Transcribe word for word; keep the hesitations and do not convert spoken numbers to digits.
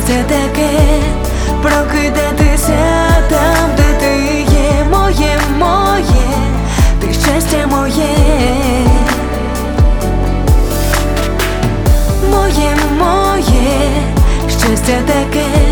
щастя таке прокидатися там, де ти є. Моє, моє, ти щастя моє. Моє, моє щастя таке